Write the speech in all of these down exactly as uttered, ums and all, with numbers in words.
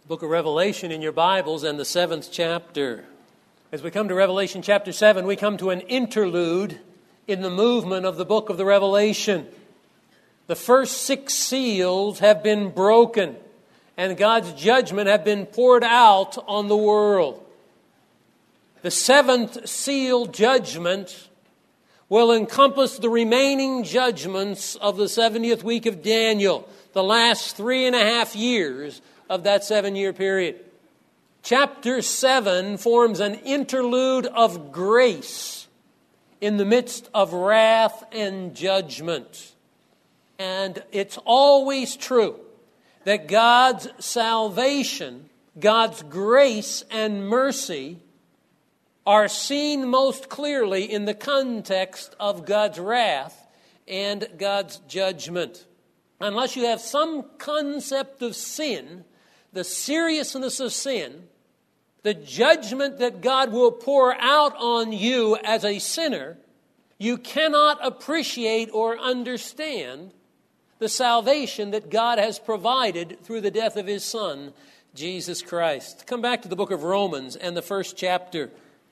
Book of Revelation in your Bibles and the seventh chapter. As we come to Revelation chapter seven, we come to an interlude in the movement of the book of the Revelation. The first six seals have been broken, and God's judgment have been poured out on the world. The seventh seal judgment will encompass the remaining judgments of the seventieth week of Daniel, the last three and a half years of that seven-year period. Chapter seven forms an interlude of grace in the midst of wrath and judgment. And it's always true that God's salvation, God's grace and mercy are seen most clearly in the context of God's wrath and God's judgment. Unless you have some concept of sin, the seriousness of sin, the judgment that God will pour out on you as a sinner, you cannot appreciate or understand the salvation that God has provided through the death of His Son, Jesus Christ. Come back to the book of Romans and the first chapter.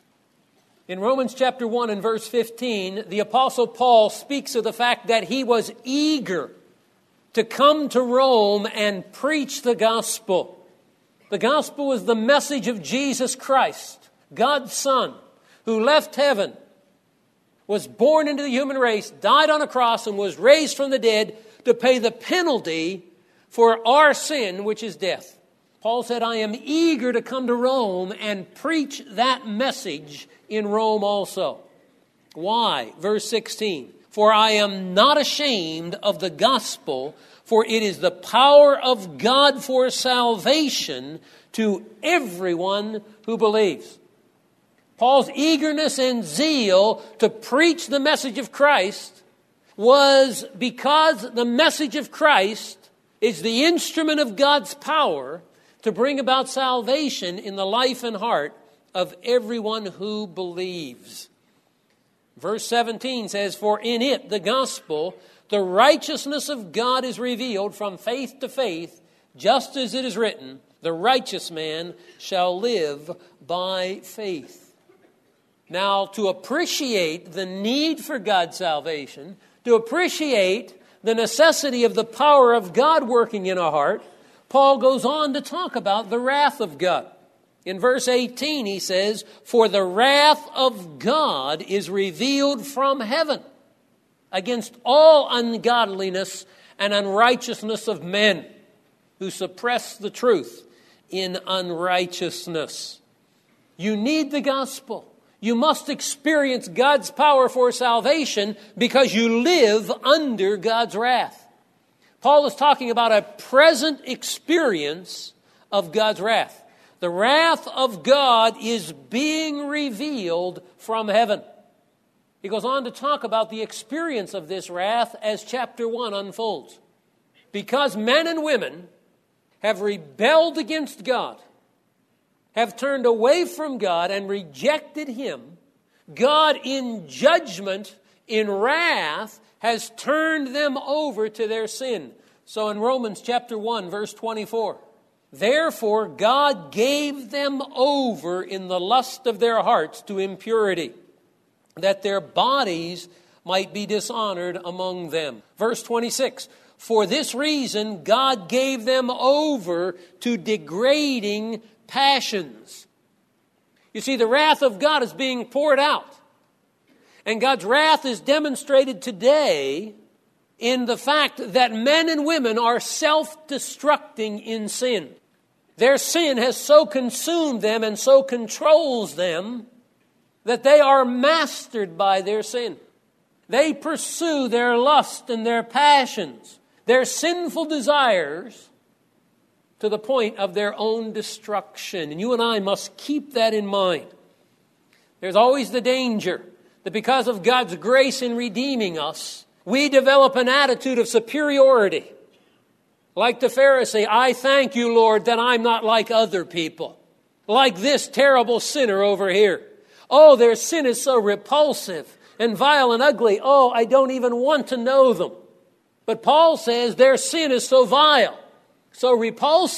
In Romans chapter one and verse fifteen, the Apostle Paul speaks of the fact that he was eager to come to Rome and preach the gospel. The gospel is the message of Jesus Christ, God's Son, who left heaven, was born into the human race, died on a cross, and was raised from the dead to pay the penalty for our sin, which is death. Paul said, I am eager to come to Rome and preach that message in Rome also. Why? Verse sixteen. For I am not ashamed of the gospel, for it is the power of God for salvation to everyone who believes. Paul's eagerness and zeal to preach the message of Christ was because the message of Christ is the instrument of God's power to bring about salvation in the life and heart of everyone who believes. Verse seventeen says, for in it, the gospel, the righteousness of God is revealed from faith to faith, just as it is written, the righteous man shall live by faith. Now, to appreciate the need for God's salvation, to appreciate the necessity of the power of God working in our heart, Paul goes on to talk about the wrath of God. In verse eighteen, he says, for the wrath of God is revealed from heaven against all ungodliness and unrighteousness of men who suppress the truth in unrighteousness. You need the gospel. You must experience God's power for salvation because you live under God's wrath. Paul is talking about a present experience of God's wrath. The wrath of God is being revealed from heaven. He goes on to talk about the experience of this wrath as chapter one unfolds. Because men and women have rebelled against God, have turned away from God and rejected Him, God in judgment, in wrath, has turned them over to their sin. So in Romans chapter one, verse twenty-four, therefore God gave them over in the lust of their hearts to impurity, that their bodies might be dishonored among them. Verse twenty-six, for this reason God gave them over to degrading passions. You see, the wrath of God is being poured out. And God's wrath is demonstrated today in the fact that men and women are self-destructing in sin. Their sin has so consumed them and so controls them that they are mastered by their sin. They pursue their lust and their passions, their sinful desires, to the point of their own destruction. And you and I must keep that in mind. There's always the danger that because of God's grace in redeeming us, we develop an attitude of superiority. Like the Pharisee, I thank you, Lord, that I'm not like other people. Like this terrible sinner over here. Oh, their sin is so repulsive and vile and ugly. Oh, I don't even want to know them. But Paul says their sin is so vile, so repulsive,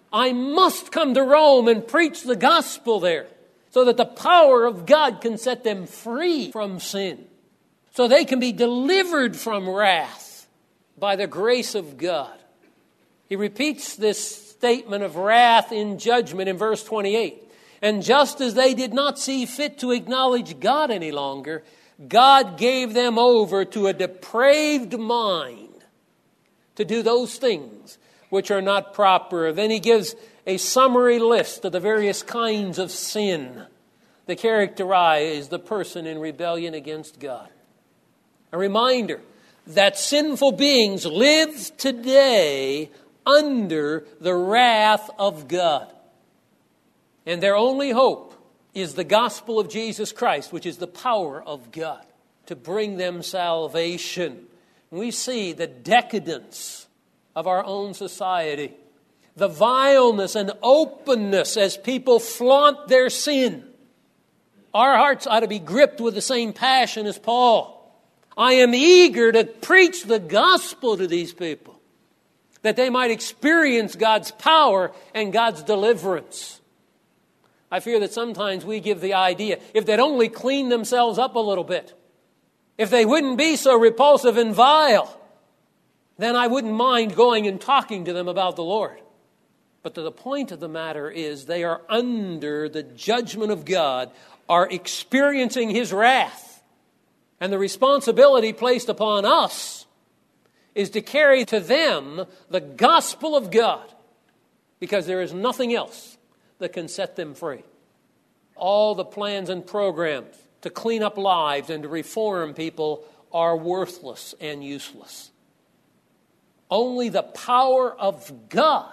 I must come to Rome and preach the gospel there so that the power of God can set them free from sin, so they can be delivered from wrath by the grace of God. He repeats this statement of wrath in judgment in verse twenty-eight. And just as they did not see fit to acknowledge God any longer, God gave them over to a depraved mind to do those things which are not proper. Then he gives a summary list of the various kinds of sin that characterize the person in rebellion against God. A reminder that sinful beings live today under the wrath of God. And their only hope is the gospel of Jesus Christ, which is the power of God to bring them salvation. We see the decadence of our own society, the vileness and openness as people flaunt their sin. Our hearts ought to be gripped with the same passion as Paul. I am eager to preach the gospel to these people, that they might experience God's power and God's deliverance. I fear that sometimes we give the idea, if they'd only clean themselves up a little bit, if they wouldn't be so repulsive and vile, then I wouldn't mind going and talking to them about the Lord. But the point of the matter is they are under the judgment of God, are experiencing His wrath. And the responsibility placed upon us is to carry to them the gospel of God, because there is nothing else that can set them free. All the plans and programs to clean up lives and to reform people are worthless and useless. Only the power of God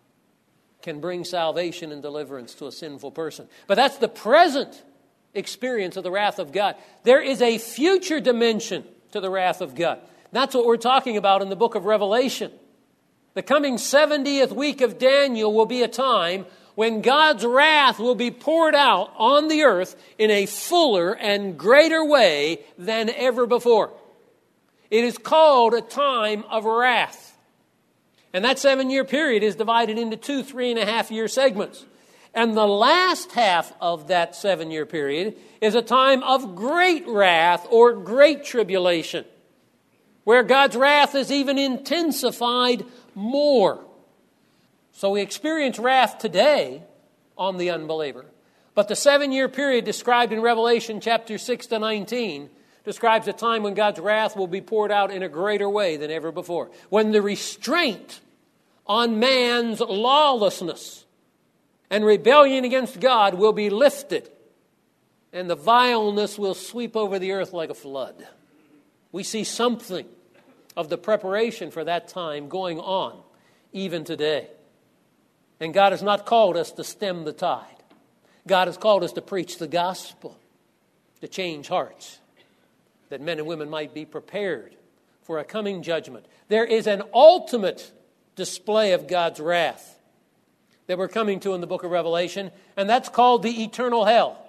can bring salvation and deliverance to a sinful person. But that's the present experience of the wrath of God. There is a future dimension to the wrath of God. That's what we're talking about in the book of Revelation. The coming seventieth week of Daniel will be a time when God's wrath will be poured out on the earth in a fuller and greater way than ever before. It is called a time of wrath. And that seven-year period is divided into two three-and-a-half-year segments. And the last half of that seven-year period is a time of great wrath or great tribulation, where God's wrath is even intensified more. So we experience wrath today on the unbeliever. But the seven-year period described in Revelation chapter six to nineteen describes a time when God's wrath will be poured out in a greater way than ever before. When the restraint on man's lawlessness and rebellion against God will be lifted, and the vileness will sweep over the earth like a flood. We see something of the preparation for that time going on even today. And God has not called us to stem the tide. God has called us to preach the gospel, to change hearts, that men and women might be prepared for a coming judgment. There is an ultimate display of God's wrath that we're coming to in the book of Revelation, and that's called the eternal hell.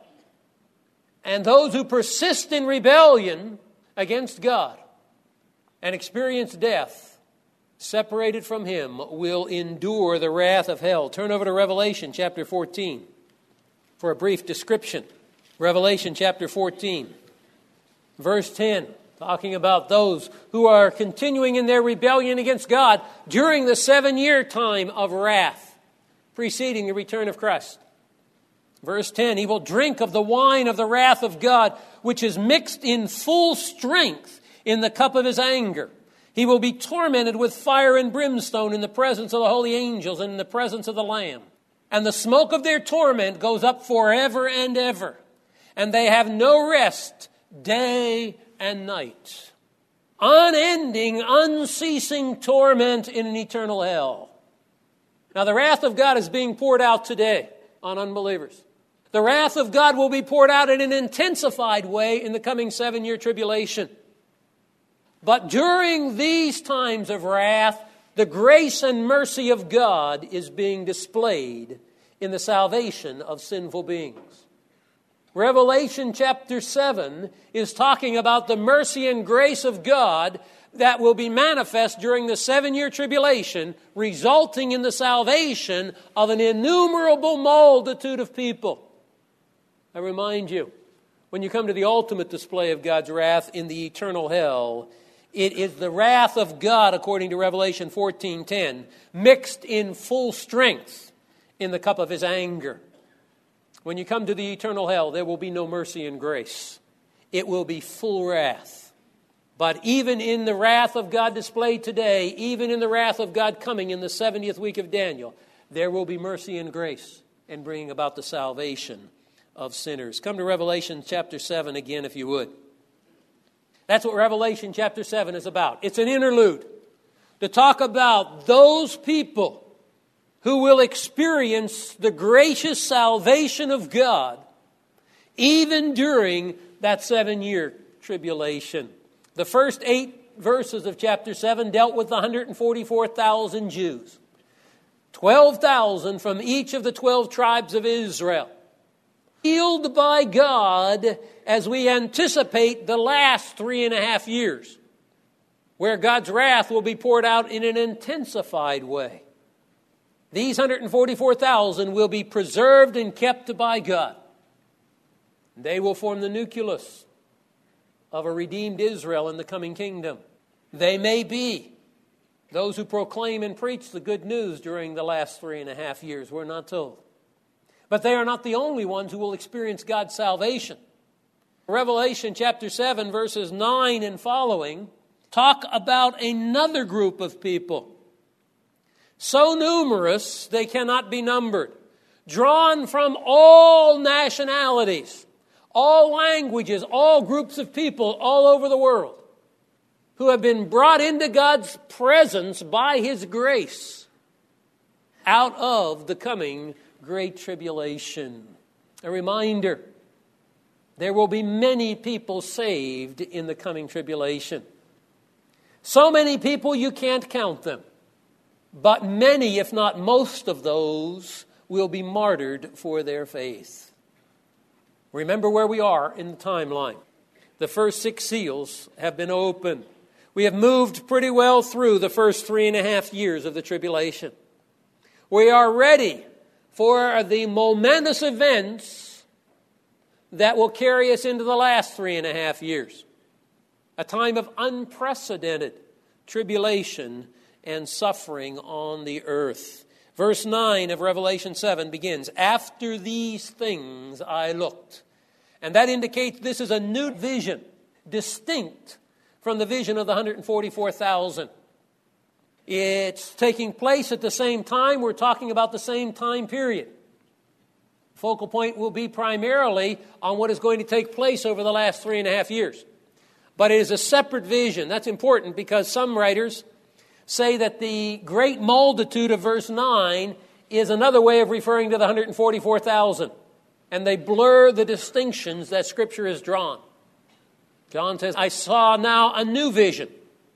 And those who persist in rebellion against God and experience death separated from Him will endure the wrath of hell. Turn over to Revelation chapter fourteen for a brief description. Revelation chapter fourteen, verse ten, talking about those who are continuing in their rebellion against God during the seven-year time of wrath preceding the return of Christ. Verse ten, he will drink of the wine of the wrath of God, which is mixed in full strength in the cup of His anger. He will be tormented with fire and brimstone in the presence of the holy angels and in the presence of the Lamb. And the smoke of their torment goes up forever and ever. And they have no rest day and night. Unending, unceasing torment in an eternal hell. Now the wrath of God is being poured out today on unbelievers. The wrath of God will be poured out in an intensified way in the coming seven-year tribulation. But during these times of wrath, the grace and mercy of God is being displayed in the salvation of sinful beings. Revelation chapter seven is talking about the mercy and grace of God that will be manifest during the seven-year tribulation, resulting in the salvation of an innumerable multitude of people. I remind you, when you come to the ultimate display of God's wrath in the eternal hell, it is the wrath of God, according to Revelation fourteen ten, mixed in full strength in the cup of His anger. When you come to the eternal hell, there will be no mercy and grace. It will be full wrath. But even in the wrath of God displayed today, even in the wrath of God coming in the seventieth week of Daniel, there will be mercy and grace in bringing about the salvation of sinners. Come to Revelation chapter seven again, if you would. That's what Revelation chapter seven is about. It's an interlude to talk about those people who will experience the gracious salvation of God even during that seven-year tribulation. The first eight verses of chapter seven dealt with the one hundred forty-four thousand Jews. twelve thousand from each of the twelve tribes of Israel. Healed by God as we anticipate the last three and a half years, where God's wrath will be poured out in an intensified way. These one hundred forty-four thousand will be preserved and kept by God. They will form the nucleus of a redeemed Israel in the coming kingdom. They may be those who proclaim and preach the good news during the last three and a half years. We're not told. But they are not the only ones who will experience God's salvation. Revelation chapter seven, verses nine and following, talk about another group of people. So numerous they cannot be numbered. Drawn from all nationalities, all languages, all groups of people all over the world, who have been brought into God's presence by His grace out of the coming great tribulation. A reminder, there will be many people saved in the coming tribulation. So many people you can't count them. But many, if not most of those, will be martyred for their faith. Remember where we are in the timeline. The first six seals have been opened. We have moved pretty well through the first three and a half years of the tribulation. We are ready for the momentous events that will carry us into the last three and a half years. A time of unprecedented tribulation and suffering on the earth. Verse nine of Revelation seven begins, "After these things I looked." And that indicates this is a new vision, distinct from the vision of the one hundred forty-four thousand. It's taking place at the same time. We're talking about the same time period. Focal point will be primarily on what is going to take place over the last three and a half years. But it is a separate vision. That's important because some writers say that the great multitude of verse nine is another way of referring to the one hundred forty-four thousand. And they blur the distinctions that Scripture has drawn. John says, "I saw now a new vision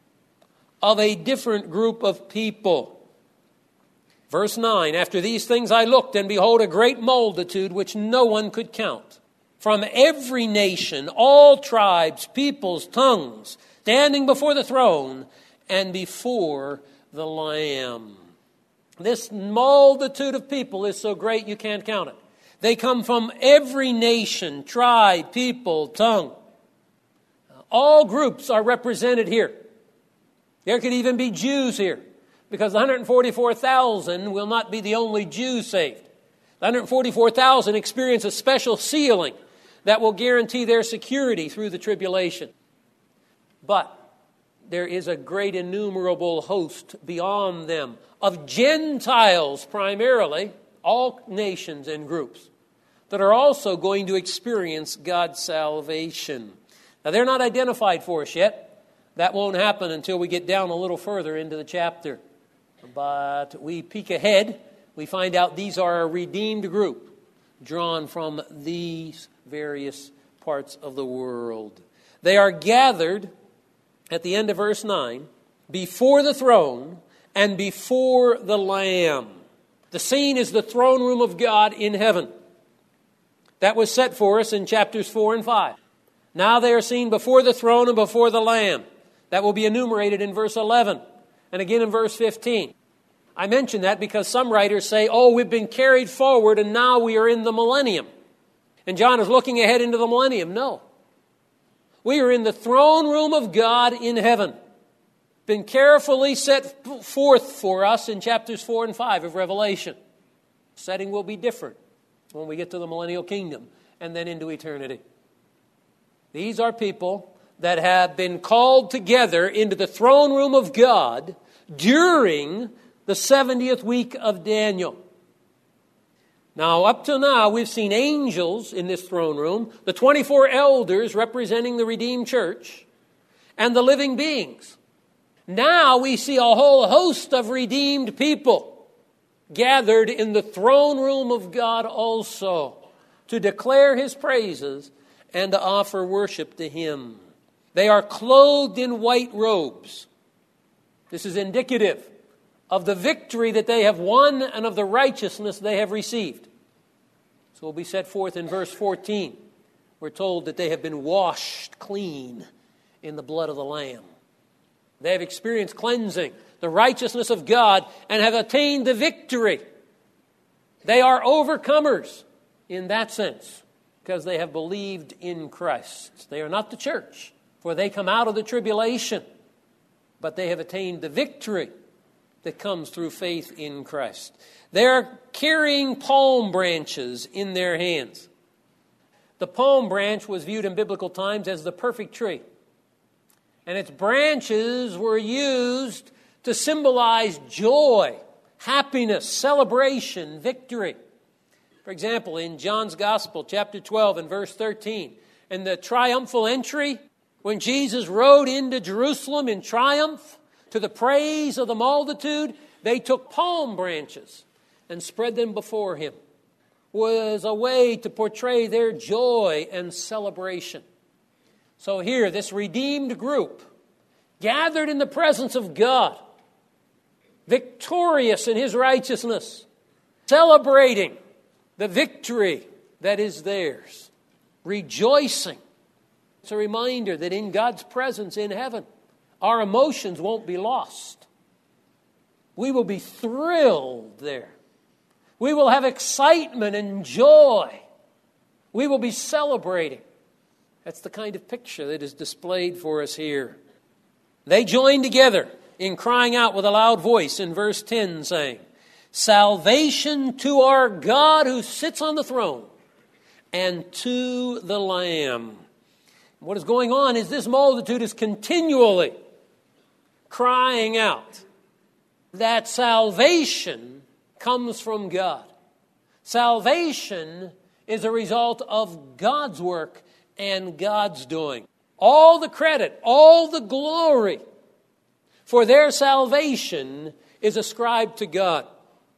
of a different group of people." Verse nine, "After these things I looked, and behold, a great multitude which no one could count, from every nation, all tribes, peoples, tongues, standing before the throne and before the Lamb." This multitude of people is so great you can't count it. They come from every nation, tribe, people, tongue. All groups are represented here. There could even be Jews here, because the one hundred forty-four thousand will not be the only Jews saved. The one hundred forty-four thousand experience a special sealing that will guarantee their security through the tribulation. But there is a great innumerable host beyond them of Gentiles primarily, all nations and groups, that are also going to experience God's salvation. Now, they're not identified for us yet. That won't happen until we get down a little further into the chapter. But we peek ahead. We find out these are a redeemed group drawn from these various parts of the world. They are gathered, at the end of verse nine, before the throne and before the Lamb. The scene is the throne room of God in heaven. That was set for us in chapters four and five. Now they are seen before the throne and before the Lamb. That will be enumerated in verse eleven and again in verse fifteen. I mention that because some writers say, oh, we've been carried forward and now we are in the millennium. And John is looking ahead into the millennium. No. We are in the throne room of God in heaven. Been carefully set forth for us in chapters four and five of Revelation. The setting will be different when we get to the millennial kingdom and then into eternity. These are people that have been called together into the throne room of God during the seventieth week of Daniel. Now, up to now, we've seen angels in this throne room, the twenty-four elders representing the redeemed church, and the living beings. Now we see a whole host of redeemed people gathered in the throne room of God also to declare His praises and to offer worship to Him. They are clothed in white robes. This is indicative of the victory that they have won and of the righteousness they have received. So it will be set forth in verse fourteen. We're told that they have been washed clean in the blood of the Lamb. They have experienced cleansing, the righteousness of God, and have attained the victory. They are overcomers in that sense because they have believed in Christ. They are not the church, for they come out of the tribulation, but they have attained the victory that comes through faith in Christ. They are carrying palm branches in their hands. The palm branch was viewed in biblical times as the perfect tree. And its branches were used to symbolize joy, happiness, celebration, victory. For example, in John's Gospel, chapter twelve and verse thirteen, in the triumphal entry, when Jesus rode into Jerusalem in triumph to the praise of the multitude, they took palm branches and spread them before Him. It was a way to portray their joy and celebration. So here, this redeemed group, gathered in the presence of God, victorious in His righteousness, celebrating the victory that is theirs, rejoicing. It's a reminder that in God's presence in heaven, our emotions won't be lost. We will be thrilled there. We will have excitement and joy. We will be celebrating. That's the kind of picture that is displayed for us here. They join together in crying out with a loud voice in verse ten, saying, "Salvation to our God who sits on the throne and to the Lamb." What is going on is this multitude is continually crying out that salvation comes from God. Salvation is a result of God's work and God's doing. All the credit, all the glory for their salvation is ascribed to God.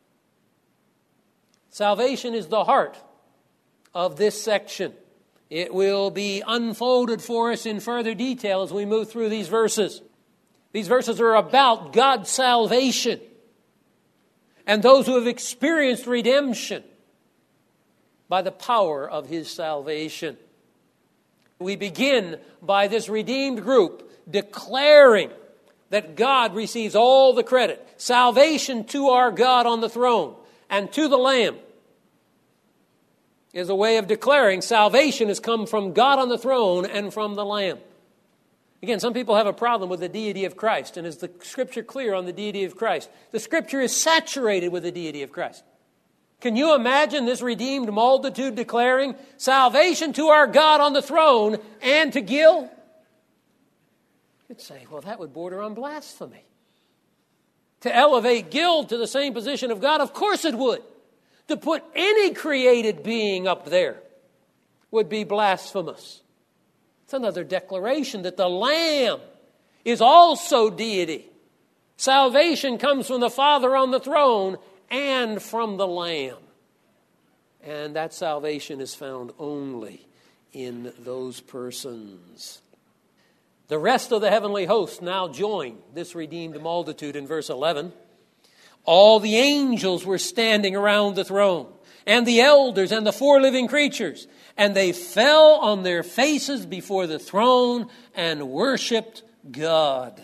Salvation is the heart of this section. It will be unfolded for us in further detail as we move through these verses. These verses are about God's salvation and those who have experienced redemption by the power of His salvation. We begin by this redeemed group declaring that God receives all the credit. Salvation to our God on the throne and to the Lamb is a way of declaring salvation has come from God on the throne and from the Lamb. Again, some people have a problem with the deity of Christ, and is the Scripture clear on the deity of Christ? The Scripture is saturated with the deity of Christ. Can you imagine this redeemed multitude declaring salvation to our God on the throne and to Gil? You'd say, well, that would border on blasphemy. To elevate Gil to the same position of God, of course it would. To put any created being up there would be blasphemous. It's another declaration that the Lamb is also deity. Salvation comes from the Father on the throne and from the Lamb. And that salvation is found only in those persons. The rest of the heavenly host now join this redeemed multitude in verse eleven. All the angels were standing around the throne, and the elders and the four living creatures, and they fell on their faces before the throne and worshipped God.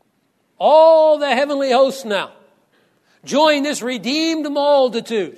All the heavenly hosts now join this redeemed multitude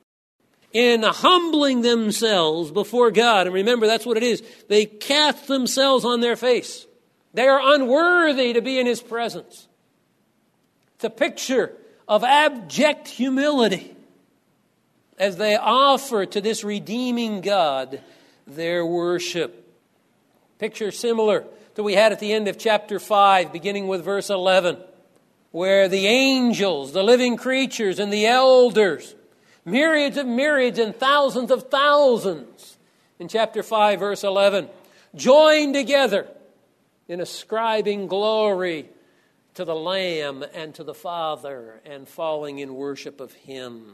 in humbling themselves before God. And remember, that's what it is. They cast themselves on their face. They are unworthy to be in His presence. It's a picture of abject humility as they offer to this redeeming God their worship. Picture similar to we had at the end of chapter five, beginning with verse eleven, where the angels, the living creatures, and the elders, myriads of myriads and thousands of thousands, in chapter five, verse eleven, join together in ascribing glory to the Lamb and to the Father and falling in worship of Him.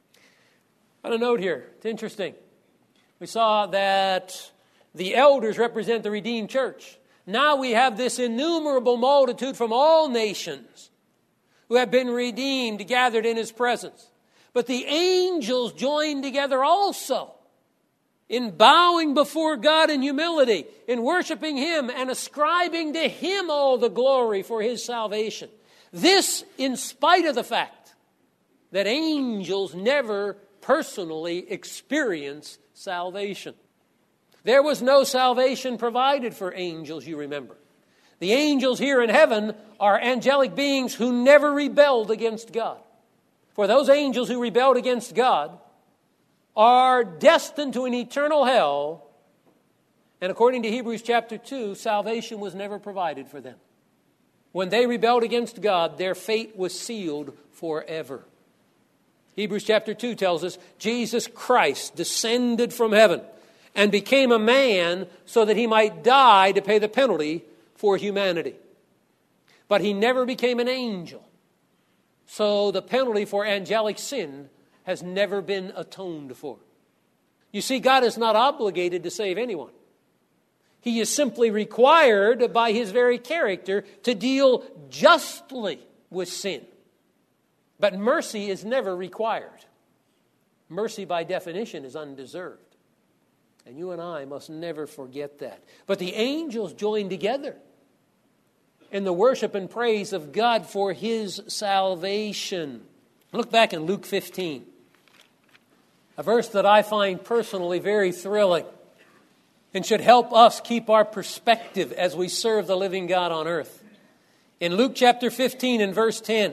On a note here, it's interesting. We saw that the elders represent the redeemed church. Now we have this innumerable multitude from all nations who have been redeemed, gathered in His presence. But the angels join together also in bowing before God in humility, in worshiping Him and ascribing to Him all the glory for His salvation. This in spite of the fact that angels never personally experience salvation. There was no salvation provided for angels, you remember. The angels here in heaven are angelic beings who never rebelled against God. For those angels who rebelled against God are destined to an eternal hell, and according to Hebrews chapter two, salvation was never provided for them. When they rebelled against God, their fate was sealed forever. Hebrews chapter two tells us Jesus Christ descended from heaven and became a man so that He might die to pay the penalty for humanity. But He never became an angel. So the penalty for angelic sin has never been atoned for. You see, God is not obligated to save anyone. He is simply required by His very character to deal justly with sin. But mercy is never required. Mercy, by definition, is undeserved. And you and I must never forget that. But the angels join together in the worship and praise of God for His salvation. Look back in Luke fifteen, a verse that I find personally very thrilling and should help us keep our perspective as we serve the living God on earth. In Luke chapter fifteen and verse ten,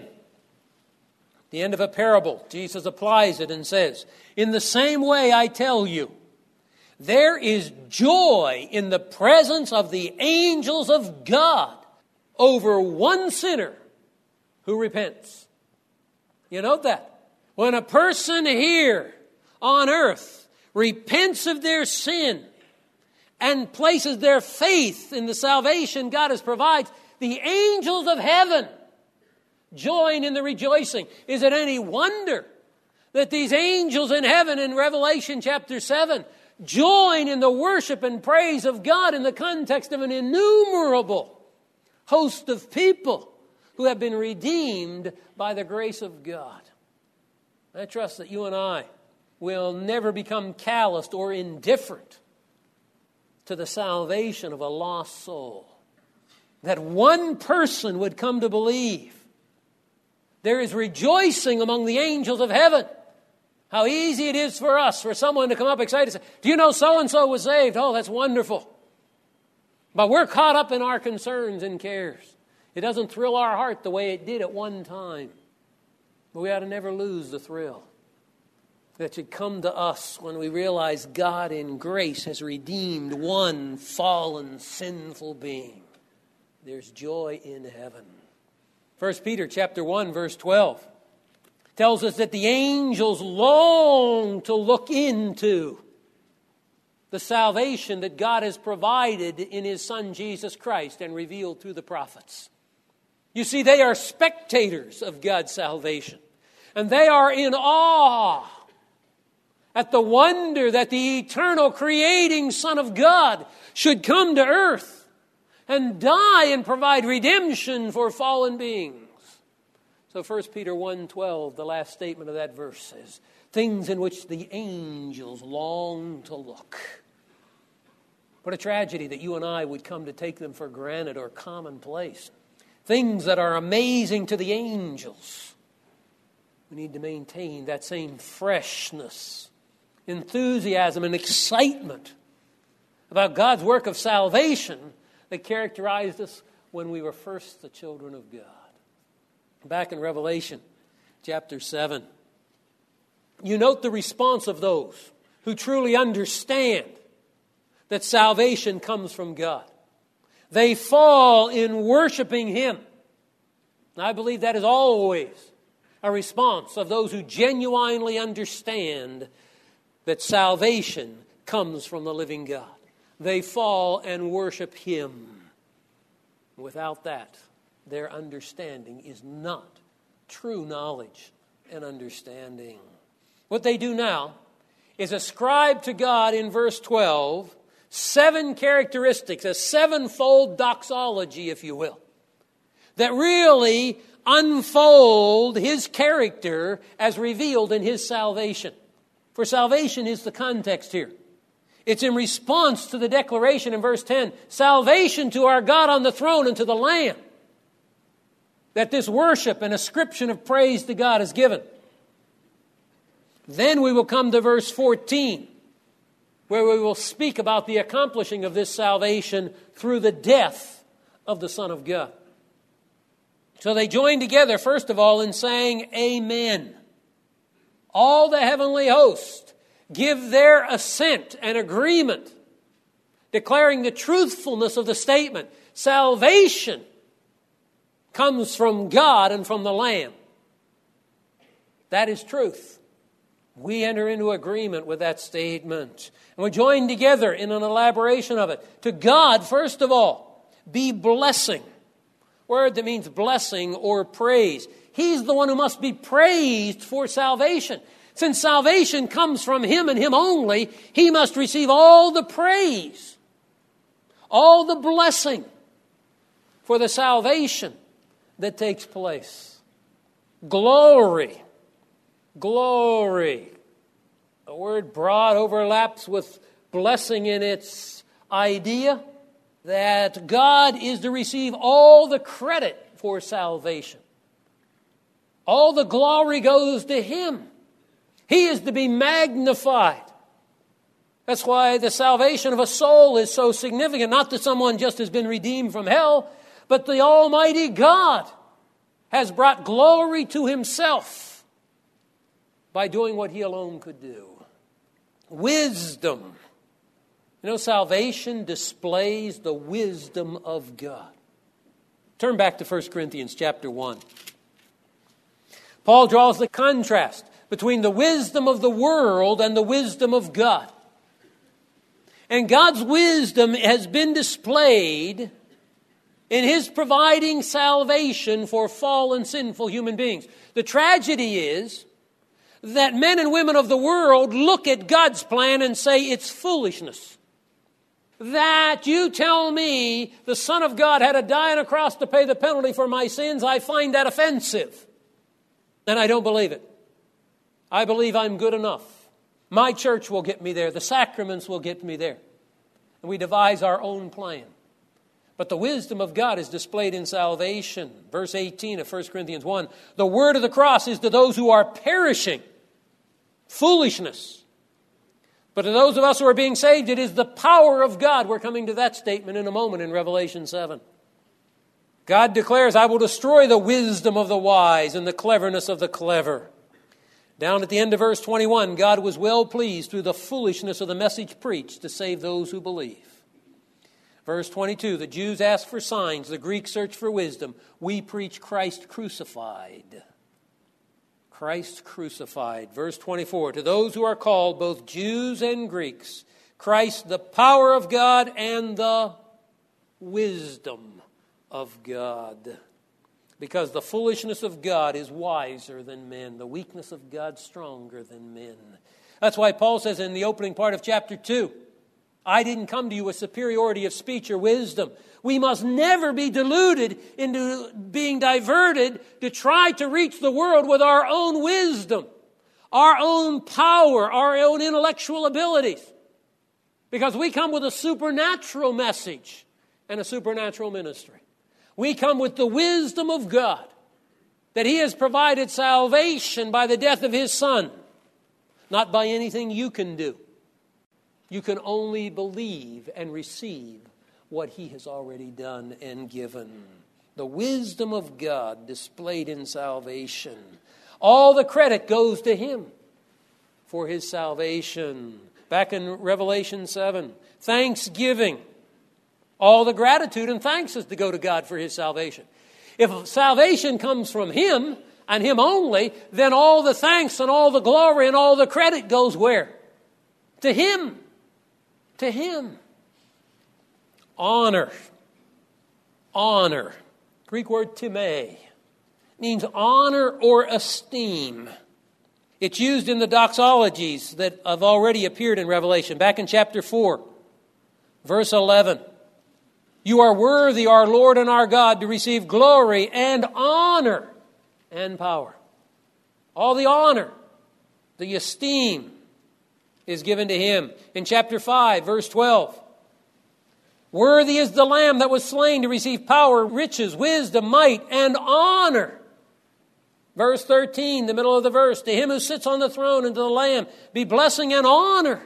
the end of a parable, Jesus applies it and says, "In the same way I tell you, there is joy in the presence of the angels of God over one sinner who repents." You note that? When a person here on earth repents of their sin and places their faith in the salvation God has provided, the angels of heaven join in the rejoicing. Is it any wonder that these angels in heaven in Revelation chapter seven join in the worship and praise of God in the context of an innumerable host of people who have been redeemed by the grace of God? I trust that you and I will never become calloused or indifferent to the salvation of a lost soul. That one person would come to believe. There is rejoicing among the angels of heaven. How easy it is for us, for someone to come up excited and say, "Do you know so-and-so was saved?" Oh, that's wonderful. But we're caught up in our concerns and cares. It doesn't thrill our heart the way it did at one time. But we ought to never lose the thrill that should come to us when we realize God in grace has redeemed one fallen, sinful being. There's joy in heaven. First Peter chapter one, verse twelve tells us that the angels long to look into the salvation that God has provided in His Son Jesus Christ and revealed through the prophets. You see, they are spectators of God's salvation. And they are in awe at the wonder that the eternal creating Son of God should come to earth and die and provide redemption for fallen beings. So First Peter one twelve, the last statement of that verse says, things in which the angels long to look. What a tragedy that you and I would come to take them for granted or commonplace. Things that are amazing to the angels. We need to maintain that same freshness, enthusiasm, and excitement about God's work of salvation that characterized us when we were first the children of God. Back in Revelation chapter seven, you note the response of those who truly understand that salvation comes from God. They fall in worshiping Him. And I believe that is always a response of those who genuinely understand that salvation comes from the living God. They fall and worship Him. Without that, their understanding is not true knowledge and understanding. What they do now is ascribe to God in verse twelve seven characteristics, a sevenfold doxology, if you will, that really unfold His character as revealed in His salvation. For salvation is the context here. It's in response to the declaration in verse ten, salvation to our God on the throne and to the Lamb, that this worship and ascription of praise to God is given. Then we will come to verse fourteen, where we will speak about the accomplishing of this salvation through the death of the Son of God. So they join together, first of all, in saying, Amen. All the heavenly host give their assent and agreement, declaring the truthfulness of the statement. Salvation comes from God and from the Lamb. That is truth. We enter into agreement with that statement. And we join together in an elaboration of it. To God, first of all, be blessing. Word that means blessing or praise. He's the one who must be praised for salvation. Since salvation comes from Him and Him only, He must receive all the praise, all the blessing for the salvation that takes place. Glory. Glory. The word broad overlaps with blessing in its idea that God is to receive all the credit for salvation. All the glory goes to Him. He is to be magnified. That's why the salvation of a soul is so significant. Not that someone just has been redeemed from hell, but the Almighty God has brought glory to Himself by doing what He alone could do. Wisdom. You know, salvation displays the wisdom of God. Turn back to First Corinthians chapter one. Paul draws the contrast between the wisdom of the world and the wisdom of God. And God's wisdom has been displayed in His providing salvation for fallen, sinful human beings. The tragedy is that men and women of the world look at God's plan and say it's foolishness. That you tell me the Son of God had to die on a cross to pay the penalty for my sins, I find that offensive. And I don't believe it. I believe I'm good enough. My church will get me there. The sacraments will get me there. And we devise our own plan. But the wisdom of God is displayed in salvation. Verse eighteen of First Corinthians one. The word of the cross is to those who are perishing foolishness. But to those of us who are being saved, it is the power of God. We're coming to that statement in a moment in Revelation seven. God declares, I will destroy the wisdom of the wise and the cleverness of the clever. Down at the end of verse twenty-one, God was well pleased through the foolishness of the message preached to save those who believe. Verse twenty-two, the Jews ask for signs, the Greeks search for wisdom. We preach Christ crucified. Christ crucified. Verse twenty-four, to those who are called, both Jews and Greeks, Christ the power of God and the wisdom of God. Because the foolishness of God is wiser than men. The weakness of God stronger than men. That's why Paul says in the opening part of chapter two, I didn't come to you with superiority of speech or wisdom. We must never be deluded into being diverted to try to reach the world with our own wisdom, our own power, our own intellectual abilities. Because we come with a supernatural message and a supernatural ministry. We come with the wisdom of God, that He has provided salvation by the death of His Son, not by anything you can do. You can only believe and receive what He has already done and given. The wisdom of God displayed in salvation. All the credit goes to Him for His salvation. Back in Revelation seven, thanksgiving. All the gratitude and thanks is to go to God for His salvation. If salvation comes from Him and Him only, then all the thanks and all the glory and all the credit goes where? To Him. To Him. Honor. Honor. Greek word timē means honor or esteem. It's used in the doxologies that have already appeared in Revelation. Back in chapter four, verse eleven. You are worthy, our Lord and our God, to receive glory and honor and power. All the honor, the esteem is given to Him. In chapter five, verse twelve. Worthy is the Lamb that was slain to receive power, riches, wisdom, might, and honor. Verse thirteen, the middle of the verse. To Him who sits on the throne and to the Lamb be blessing and honor.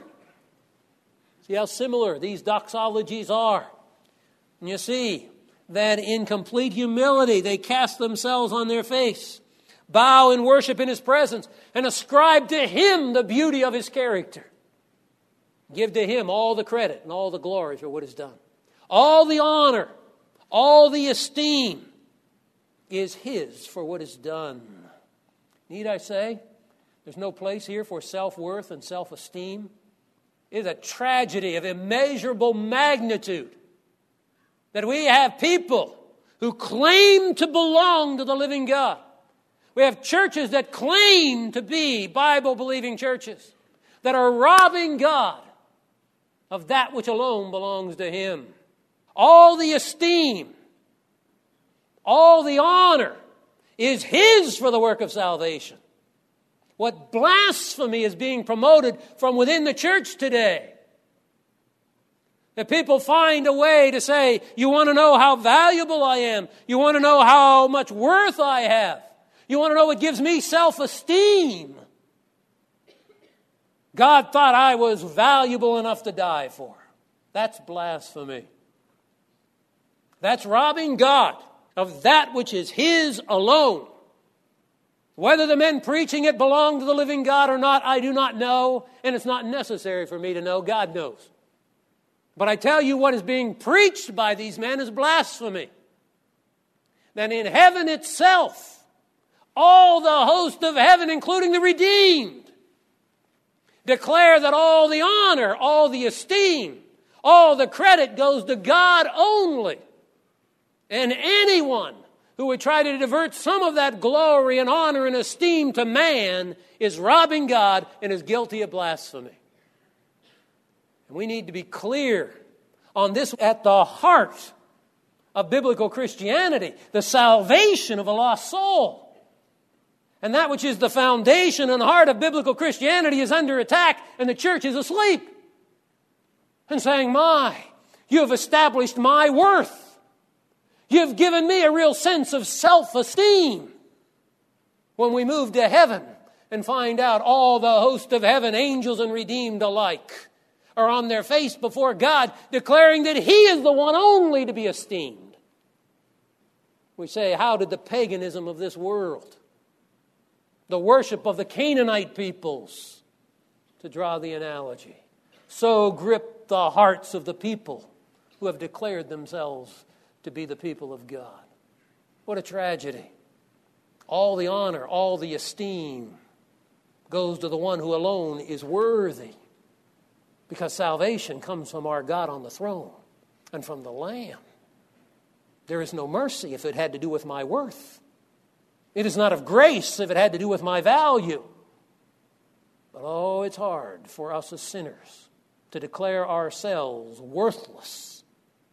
See how similar these doxologies are. And you see that in complete humility they cast themselves on their face, bow in worship in His presence, and ascribe to Him the beauty of His character. Give to Him all the credit and all the glory for what is done. All the honor, all the esteem is His for what is done. Need I say, there's no place here for self-worth and self-esteem. It is a tragedy of immeasurable magnitude that we have people who claim to belong to the living God. We have churches that claim to be Bible-believing churches that are robbing God of that which alone belongs to Him. All the esteem, all the honor is His for the work of salvation. What blasphemy is being promoted from within the church today? That people find a way to say, you want to know how valuable I am. You want to know how much worth I have. You want to know what gives me self-esteem. God thought I was valuable enough to die for. That's blasphemy. That's robbing God of that which is His alone. Whether the men preaching it belong to the living God or not, I do not know, and it's not necessary for me to know. God knows. But I tell you, what is being preached by these men is blasphemy. That in heaven itself, all the host of heaven, including the redeemed, declare that all the honor, all the esteem, all the credit goes to God only. And anyone who would try to divert some of that glory and honor and esteem to man is robbing God and is guilty of blasphemy. And we need to be clear on this at the heart of biblical Christianity, the salvation of a lost soul. And that which is the foundation and heart of biblical Christianity is under attack, and the church is asleep and saying, my, you have established my worth. You have given me a real sense of self-esteem. When we move to heaven and find out all the host of heaven, angels and redeemed alike, are on their face before God, declaring that He is the one only to be esteemed. We say, how did the paganism of this world, the worship of the Canaanite peoples, to draw the analogy, so grip the hearts of the people who have declared themselves to be the people of God? What a tragedy. All the honor, all the esteem goes to the one who alone is worthy. Because salvation comes from our God on the throne and from the Lamb. There is no mercy if it had to do with my worth. It is not of grace if it had to do with my value. But oh, it's hard for us as sinners to declare ourselves worthless,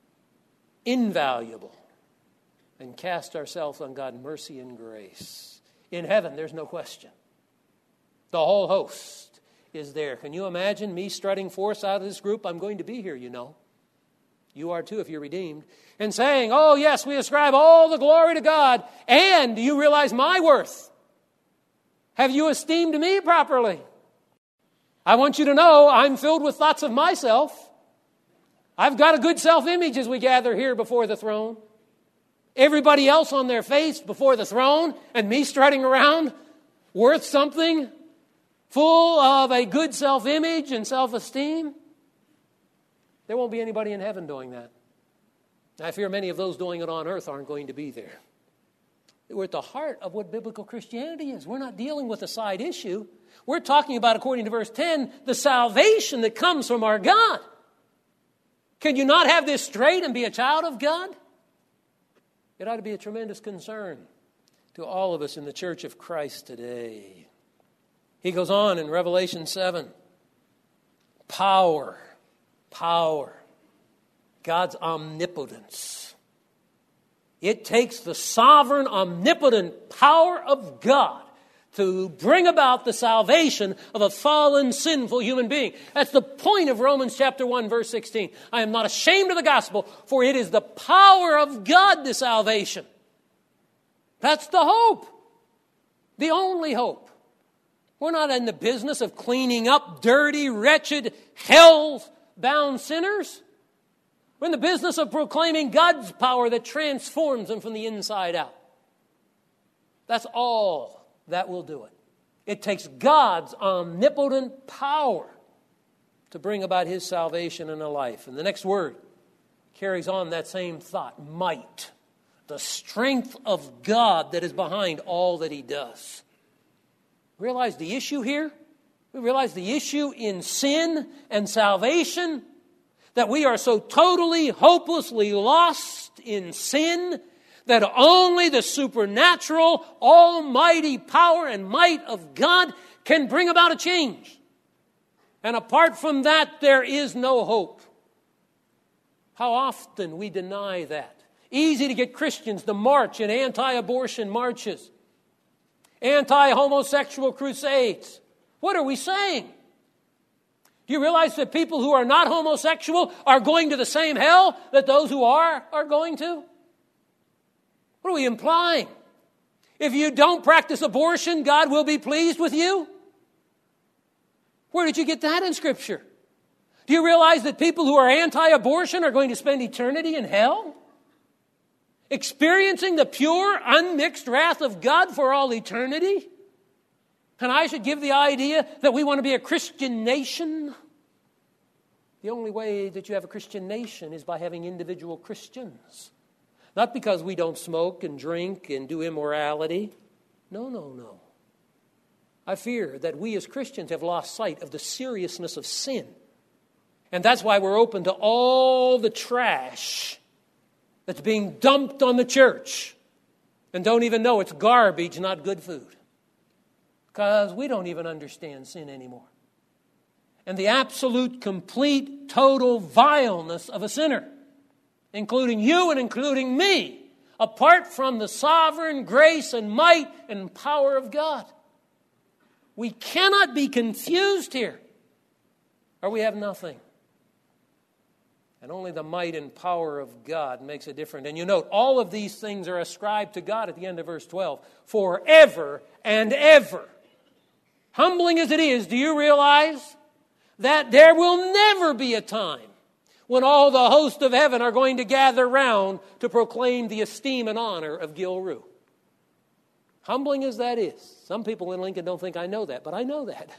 invaluable, and cast ourselves on God's mercy and grace. In heaven, there's no question. The whole host is there. Can you imagine me strutting forth out of this group? I'm going to be here, you know. You are too if you're redeemed. And saying, oh yes, we ascribe all the glory to God. And do you realize my worth? Have you esteemed me properly? I want you to know I'm filled with thoughts of myself. I've got a good self-image as we gather here before the throne. Everybody else on their face before the throne and me strutting around worth something, full of a good self-image and self-esteem. There won't be anybody in heaven doing that. I fear many of those doing it on earth aren't going to be there. We're at the heart of what biblical Christianity is. We're not dealing with a side issue. We're talking about, according to verse ten, the salvation that comes from our God. Can you not have this straight and be a child of God? It ought to be a tremendous concern to all of us in the church of Christ today. He goes on in Revelation seven. Power. Power. God's omnipotence. It takes the sovereign, omnipotent power of God to bring about the salvation of a fallen, sinful human being. That's the point of Romans chapter one, verse sixteen. I am not ashamed of the gospel, for it is the power of God to salvation. That's the hope. The only hope. We're not in the business of cleaning up dirty, wretched, hell-bound sinners. We're in the business of proclaiming God's power that transforms them from the inside out. That's all that will do it. It takes God's omnipotent power to bring about His salvation in a life. And the next word carries on that same thought, might. The strength of God that is behind all that He does. Realize the issue here? We realize the issue in sin and salvation, that we are so totally, hopelessly lost in sin that only the supernatural, almighty power and might of God can bring about a change. And apart from that, there is no hope. How often we deny that. Easy to get Christians to march in anti-abortion marches, anti-homosexual crusades. What are we saying? Do you realize that people who are not homosexual are going to the same hell that those who are are going to? What are we implying? If you don't practice abortion, God will be pleased with you? Where did you get that in Scripture? Do you realize that people who are anti-abortion are going to spend eternity in hell? Experiencing the pure, unmixed wrath of God for all eternity? And I should give the idea that we want to be a Christian nation. The only way that you have a Christian nation is by having individual Christians. Not because we don't smoke and drink and do immorality. No, no, no. I fear that we as Christians have lost sight of the seriousness of sin. And that's why we're open to all the trash that's being dumped on the church and don't even know it's garbage, not good food. Because we don't even understand sin anymore. And the absolute, complete, total vileness of a sinner, including you and including me, apart from the sovereign grace and might and power of God. We cannot be confused here, or we have nothing. And only the might and power of God makes a difference. And you note, all of these things are ascribed to God at the end of verse twelve. Forever and ever. Humbling as it is, do you realize that there will never be a time when all the host of heaven are going to gather round to proclaim the esteem and honor of Gilru? Humbling as that is. Some people in Lincoln don't think I know that, but I know that.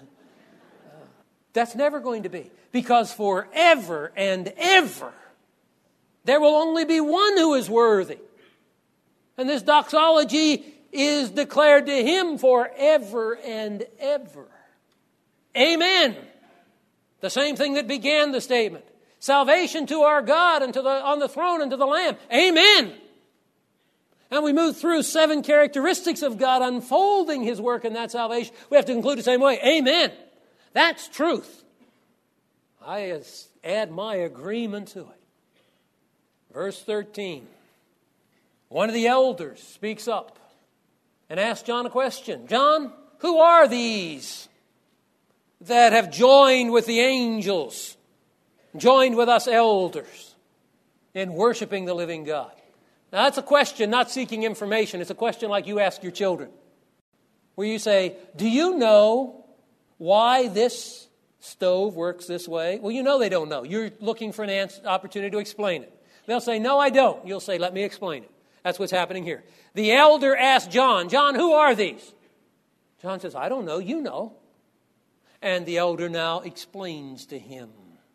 That's never going to be. Because forever and ever, there will only be one who is worthy. And this doxology is declared to Him forever and ever. Amen. The same thing that began the statement. Salvation to our God and to the, on the throne and to the Lamb. Amen. And we move through seven characteristics of God unfolding His work in that salvation. We have to conclude the same way. Amen. That's truth. I add my agreement to it. Verse thirteen. One of the elders speaks up and asks John a question. John, who are these? that have joined with the angels, joined with us elders in worshiping the living God. Now that's a question, not seeking information. It's a question like you ask your children, where you say, do you know why this stove works this way? Well, you know they don't know. You're looking for an answer, opportunity to explain it. They'll say, no, I don't. You'll say, let me explain it. That's what's happening here. The elder asked John, John, who are these? John says, I don't know. You know. And the elder now explains to him.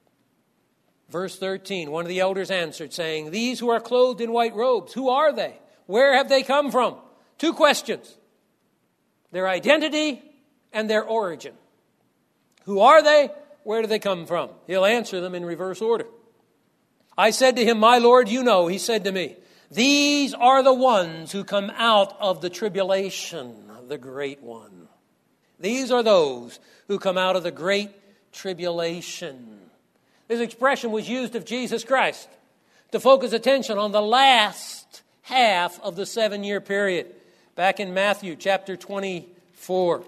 Verse thirteen, one of the elders answered, saying, these who are clothed in white robes, who are they? Where have they come from? Two questions. Their identity and their origin. Who are they? Where do they come from? He'll answer them in reverse order. I said to him, my Lord, you know. He said to me, these are the ones who come out of the tribulation, the great one. These are those who come out of the great tribulation. This expression was used of Jesus Christ to focus attention on the last half of the seven-year period. Back in Matthew chapter twenty-four.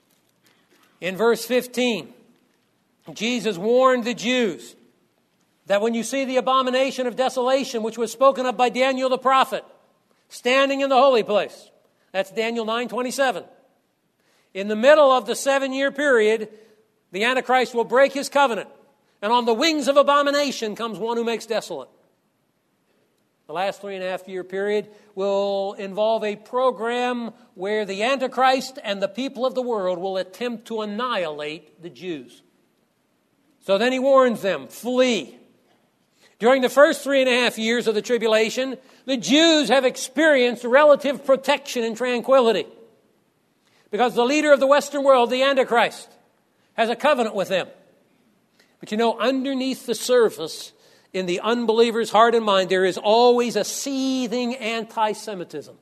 In verse fifteen, Jesus warned the Jews that when you see the abomination of desolation, which was spoken of by Daniel the prophet, standing in the holy place, that's Daniel nine twenty-seven. In the middle of the seven-year period, the Antichrist will break his covenant, and on the wings of abomination comes one who makes desolate. The last three and a half year period will involve a program where the Antichrist and the people of the world will attempt to annihilate the Jews. So then he warns them, flee. During the first three and a half years of the tribulation, the Jews have experienced relative protection and tranquility because the leader of the Western world, the Antichrist, has a covenant with them. But you know, underneath the surface, in the unbeliever's heart and mind, there is always a seething anti-Semitism.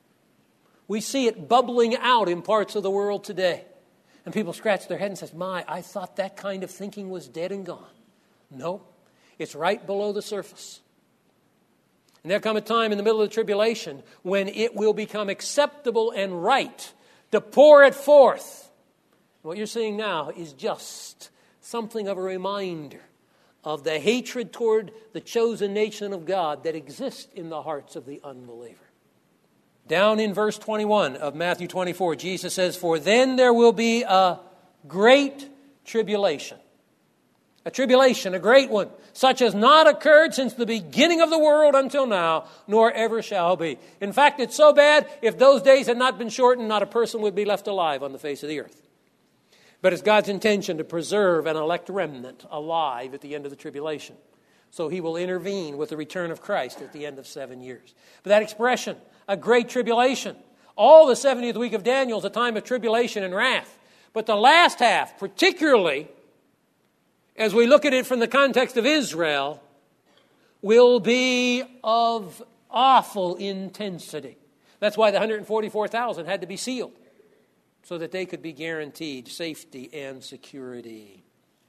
We see it bubbling out in parts of the world today. And people scratch their head and say, my, I thought that kind of thinking was dead and gone. No, it's right below the surface. And there'll come a time in the middle of the tribulation when it will become acceptable and right to pour it forth. What you're seeing now is just something of a reminder of the hatred toward the chosen nation of God that exists in the hearts of the unbeliever. Down in verse twenty-one of Matthew twenty-four, Jesus says, for then there will be a great tribulation. A tribulation, a great one, such as not occurred since the beginning of the world until now, nor ever shall be. In fact, it's so bad, if those days had not been shortened, not a person would be left alive on the face of the earth. But it's God's intention to preserve an elect remnant alive at the end of the tribulation. So he will intervene with the return of Christ at the end of seven years. But that expression, a great tribulation, all the seventieth week of Daniel is a time of tribulation and wrath. But the last half, particularly as we look at it from the context of Israel, will be of awful intensity. That's why the one hundred forty-four thousand had to be sealed, so that they could be guaranteed safety and security.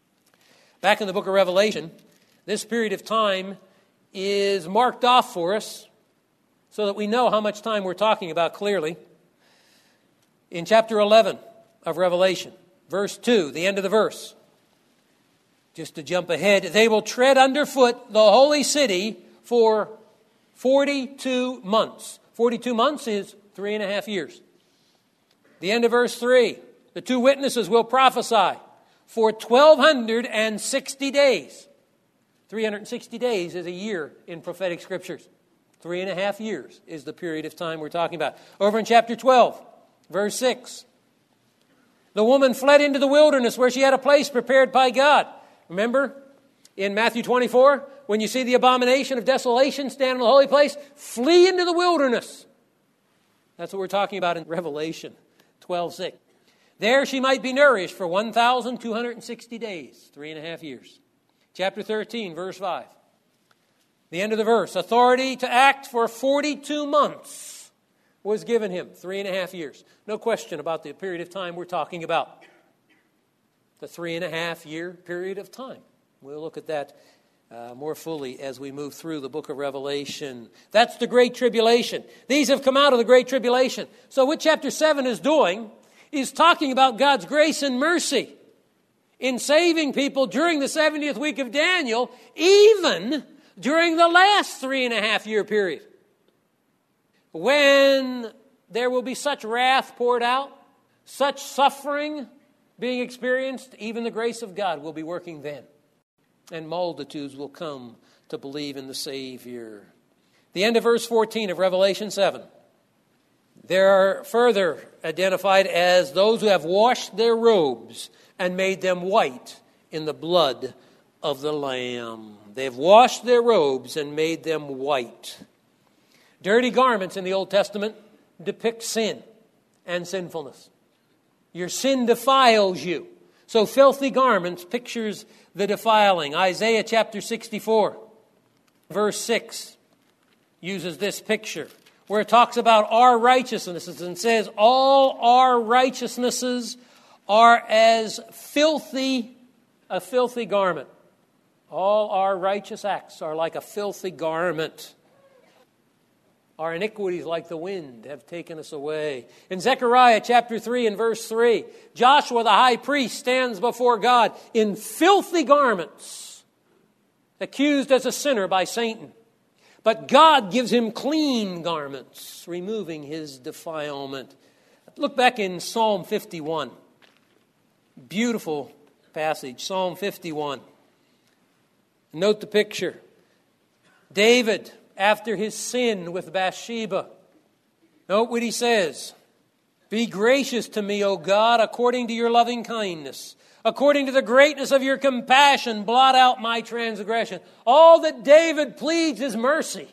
Back in the book of Revelation, this period of time is marked off for us so that we know how much time we're talking about clearly. In chapter eleven of Revelation, verse two, the end of the verse, just to jump ahead, they will tread underfoot the holy city for forty-two months. forty-two months is three and a half years. The end of verse three, the two witnesses will prophesy for twelve sixty days. three hundred sixty days is a year in prophetic scriptures. Three and a half years is the period of time we're talking about. Over in chapter twelve, verse six, the woman fled into the wilderness where she had a place prepared by God. Remember in Matthew twenty-four, when you see the abomination of desolation stand in the holy place, flee into the wilderness. That's what we're talking about in Revelation twelve six. There she might be nourished for one thousand two hundred sixty days, three and a half years. Chapter thirteen, verse five. The end of the verse. Authority to act for forty-two months was given him, three and a half years. No question about the period of time we're talking about. The three and a half year period of time. We'll look at that uh, more fully as we move through the book of Revelation. That's the Great Tribulation. These have come out of the Great Tribulation. So what chapter seven is doing is talking about God's grace and mercy in saving people during the seventieth week of Daniel, even during the last three and a half year period. When there will be such wrath poured out, such suffering being experienced, even the grace of God will be working then. And multitudes will come to believe in the Savior. The end of verse fourteen of Revelation seven. They are further identified as those who have washed their robes and made them white in the blood of the Lamb. They have washed their robes and made them white. Dirty garments in the Old Testament depict sin and sinfulness. Your sin defiles you. So filthy garments pictures the defiling. Isaiah chapter sixty-four, verse six, uses this picture where it talks about our righteousnesses and says, all our righteousnesses are as filthy, a filthy garment. All our righteous acts are like a filthy garment. Our iniquities, like the wind, have taken us away. In Zechariah chapter three and verse three, Joshua the high priest stands before God in filthy garments, accused as a sinner by Satan. But God gives him clean garments, removing his defilement. Look back in Psalm fifty-one. Beautiful passage, Psalm fifty-one. Note the picture. David, after his sin with Bathsheba, note what he says. Be gracious to me, O God, according to your loving kindness. According to the greatness of your compassion, blot out my transgression. All that David pleads is mercy.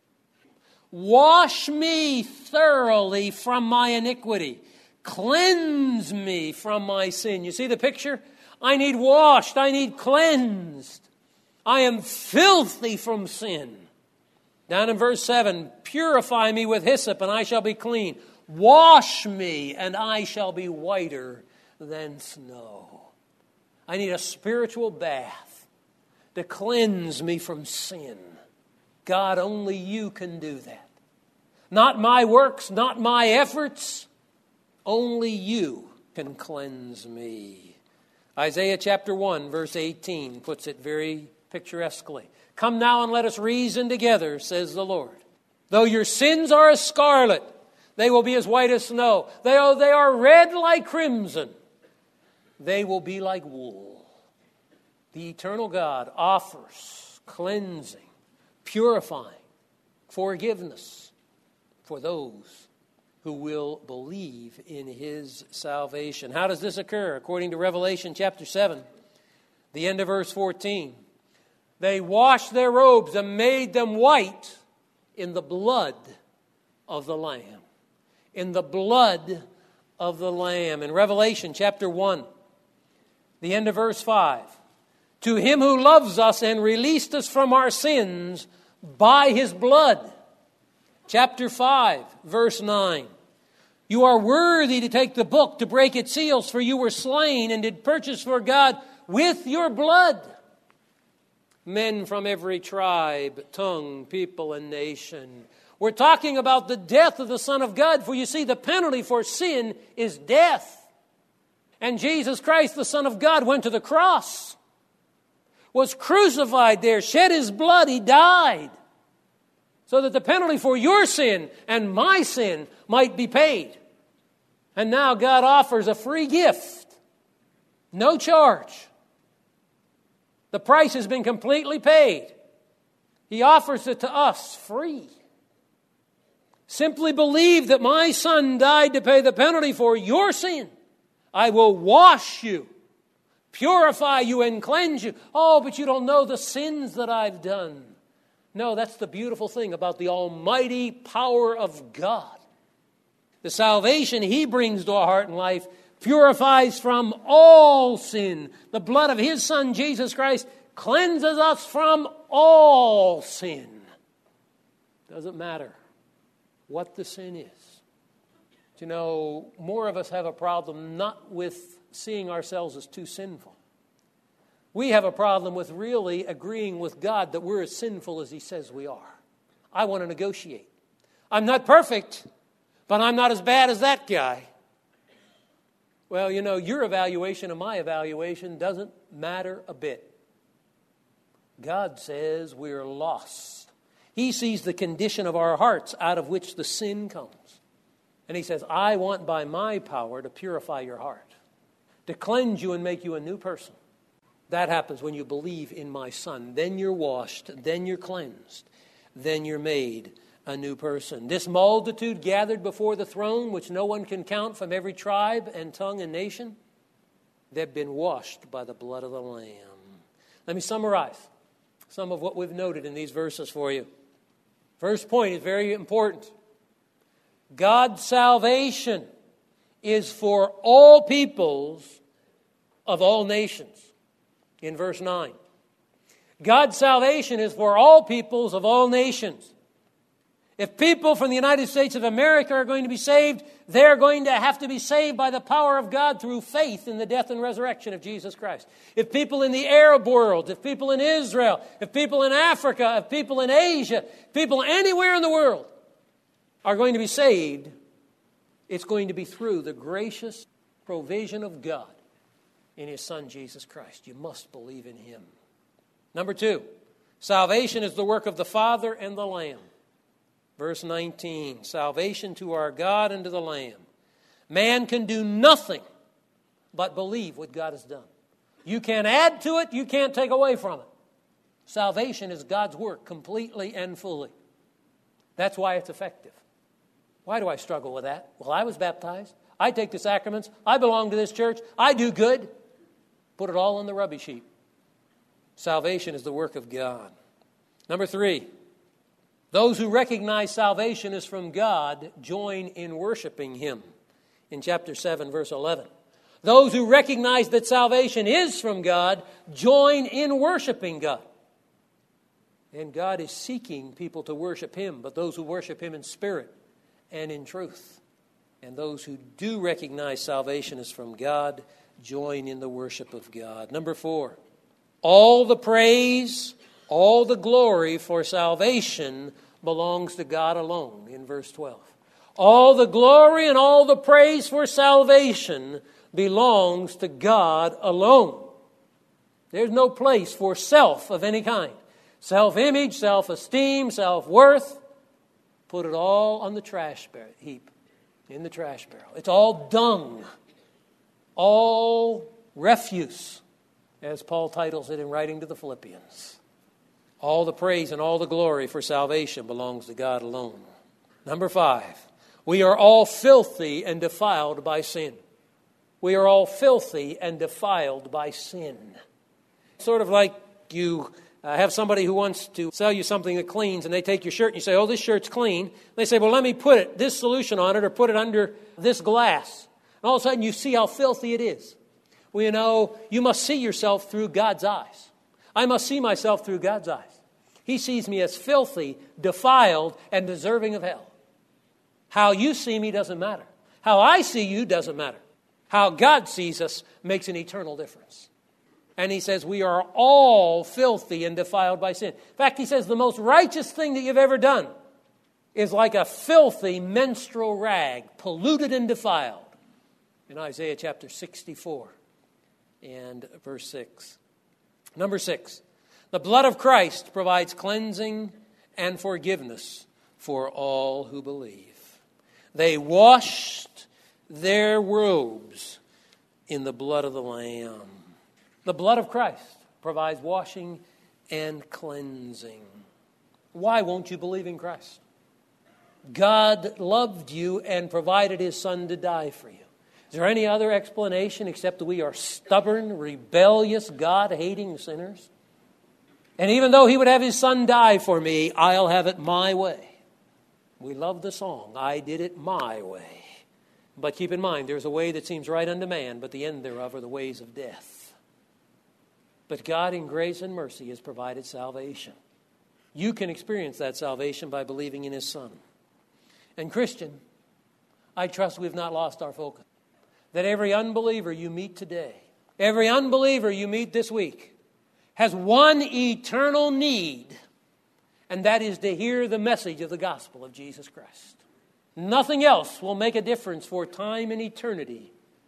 Wash me thoroughly from my iniquity. Cleanse me from my sin. You see the picture? I need washed. I need cleansed. I am filthy from sin. Down in verse seven, purify me with hyssop and I shall be clean. Wash me and I shall be whiter than snow. I need a spiritual bath to cleanse me from sin. God, only you can do that. Not my works, not my efforts. Only you can cleanse me. Isaiah chapter one, verse eighteen puts it very picturesquely. Come now and let us reason together, says the Lord. Though your sins are as scarlet, they will be as white as snow. They are, they are red like crimson. They will be like wool. The eternal God offers cleansing, purifying, forgiveness for those who will believe in his salvation. How does this occur? According to Revelation chapter seven, the end of verse fourteen. They washed their robes and made them white in the blood of the Lamb. In the blood of the Lamb. In Revelation chapter one, the end of verse five. To him who loves us and released us from our sins by his blood. Chapter five, verse nine. You are worthy to take the book, to break its seals, for you were slain and did purchase for God with your blood men from every tribe, tongue, people, and nation. We're talking about the death of the Son of God, for you see, the penalty for sin is death. And Jesus Christ, the Son of God, went to the cross, was crucified there, shed his blood, he died, so that the penalty for your sin and my sin might be paid. And now God offers a free gift, no charge. The price has been completely paid. He offers it to us free. Simply believe that my Son died to pay the penalty for your sin. I will wash you, purify you, and cleanse you. Oh, but you don't know the sins that I've done. No, that's the beautiful thing about the almighty power of God. The salvation he brings to our heart and life purifies from all sin. The blood of his Son, Jesus Christ, cleanses us from all sin. Doesn't matter what the sin is. You know, more of us have a problem not with seeing ourselves as too sinful. We have a problem with really agreeing with God that we're as sinful as he says we are. I want to negotiate. I'm not perfect, but I'm not as bad as that guy. Well, you know, your evaluation and my evaluation doesn't matter a bit. God says we're lost. He sees the condition of our hearts out of which the sin comes. And he says, I want by my power to purify your heart, to cleanse you and make you a new person. That happens when you believe in my Son. Then you're washed, then you're cleansed, then you're made a new person. This multitude gathered before the throne, which no one can count, from every tribe and tongue and nation, they've been washed by the blood of the Lamb. Let me summarize some of what we've noted in these verses for you. First point is very important. God's salvation is for all peoples of all nations. In verse nine. God's salvation is for all peoples of all nations. If people from the United States of America are going to be saved, they're going to have to be saved by the power of God through faith in the death and resurrection of Jesus Christ. If people in the Arab world, if people in Israel, if people in Africa, if people in Asia, people anywhere in the world are going to be saved, it's going to be through the gracious provision of God in His Son, Jesus Christ. You must believe in Him. Number two, salvation is the work of the Father and the Lamb. Verse nineteen, salvation to our God and to the Lamb. Man can do nothing but believe what God has done. You can't add to it, you can't take away from it. Salvation is God's work completely and fully. That's why it's effective. Why do I struggle with that? Well, I was baptized. I take the sacraments. I belong to this church. I do good. Put it all in the rubbish heap. Salvation is the work of God. Number three, those who recognize salvation is from God join in worshiping Him. In chapter seven, verse eleven. Those who recognize that salvation is from God join in worshiping God. And God is seeking people to worship Him, but those who worship Him in spirit and in truth. And those who do recognize salvation is from God join in the worship of God. Number four, all the praise, all the glory for salvation belongs to God alone, in verse twelve. All the glory and all the praise for salvation belongs to God alone. There's no place for self of any kind. Self-image, self-esteem, self-worth. Put it all on the trash heap, in the trash barrel. It's all dung, all refuse, as Paul titles it in writing to the Philippians. All the praise and all the glory for salvation belongs to God alone. Number five, we are all filthy and defiled by sin. We are all filthy and defiled by sin. Sort of like you uh, have somebody who wants to sell you something that cleans, and they take your shirt and you say, oh, this shirt's clean. They say, well, let me put it, this solution on it, or put it under this glass. And all of a sudden you see how filthy it is. Well, you know, you must see yourself through God's eyes. I must see myself through God's eyes. He sees me as filthy, defiled, and deserving of hell. How you see me doesn't matter. How I see you doesn't matter. How God sees us makes an eternal difference. And He says we are all filthy and defiled by sin. In fact, He says the most righteous thing that you've ever done is like a filthy menstrual rag, polluted and defiled. In Isaiah chapter sixty-four and verse six. Number six, the blood of Christ provides cleansing and forgiveness for all who believe. They washed their robes in the blood of the Lamb. The blood of Christ provides washing and cleansing. Why won't you believe in Christ? God loved you and provided His Son to die for you. Is there any other explanation except that we are stubborn, rebellious, God-hating sinners? And even though He would have His Son die for me, I'll have it my way. We love the song, I did it my way. But keep in mind, there's a way that seems right unto man, but the end thereof are the ways of death. But God in grace and mercy has provided salvation. You can experience that salvation by believing in His Son. And Christian, I trust we've not lost our focus. That every unbeliever you meet today, every unbeliever you meet this week, has one eternal need, and that is to hear the message of the gospel of Jesus Christ. Nothing else will make a difference for time and eternity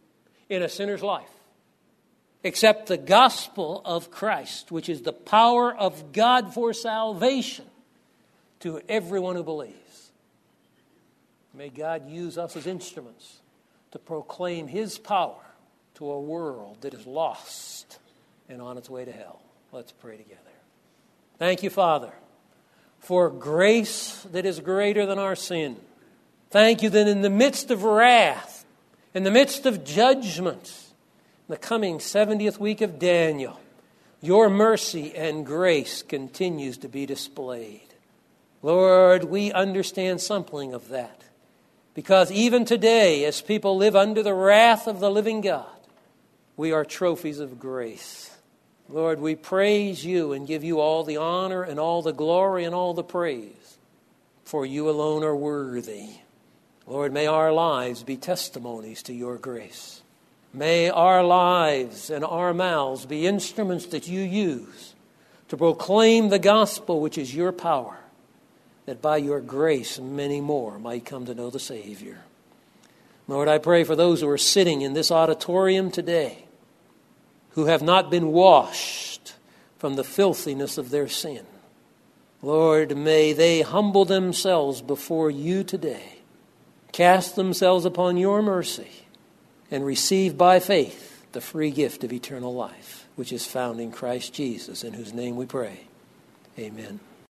in a sinner's life, except the gospel of Christ, which is the power of God for salvation to everyone who believes. May God use us as instruments to proclaim His power to a world that is lost and on its way to hell. Let's pray together. Thank you, Father, for grace that is greater than our sin. Thank you that in the midst of wrath, in the midst of judgment, in the coming seventieth week of Daniel, your mercy and grace continues to be displayed. Lord, we understand something of that, because even today, as people live under the wrath of the living God, we are trophies of grace. Lord, we praise you and give you all the honor and all the glory and all the praise, for you alone are worthy. Lord, may our lives be testimonies to your grace. May our lives and our mouths be instruments that you use to proclaim the gospel, which is your power, that by your grace many more might come to know the Savior. Lord, I pray for those who are sitting in this auditorium today who have not been washed from the filthiness of their sin. Lord, may they humble themselves before you today, cast themselves upon your mercy, and receive by faith the free gift of eternal life, which is found in Christ Jesus, in whose name we pray. Amen.